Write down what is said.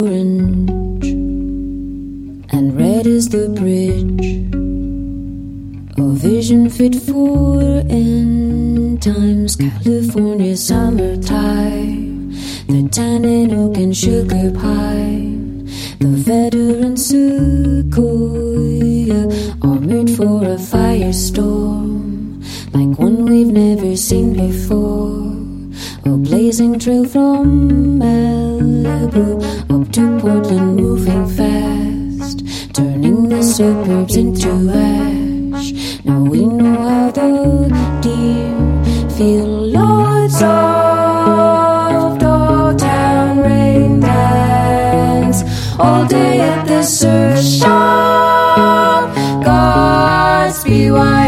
orange and red is the bridge, a vision fit for end times. California summertime, the tannin oak and sugar pine, the veteran sequoia, armored for a firestorm, like one we've never seen before. A blazing trail from Malibu up to Portland, moving fast, turning the suburbs into ash. Now we know how the deer feel. Lords of Dogtown rain dance all day at the surf shop. Godspeed.